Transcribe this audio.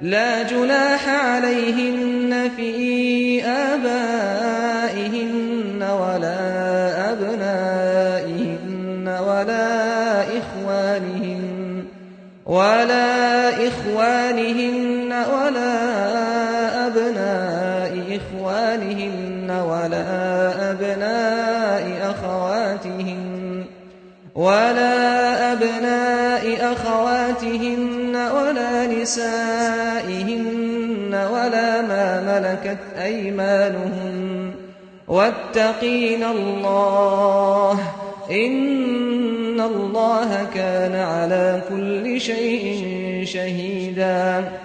لا جناح عليهن في آبائهن ولا أبنائهن ولا إخوانهن ولا أبناء إخوانهن ولا أبناء أخواتهن ولا نسائهن ولا ما ملكت أيمانهن واتقين الله إن الله كان على كل شيء شهيدا.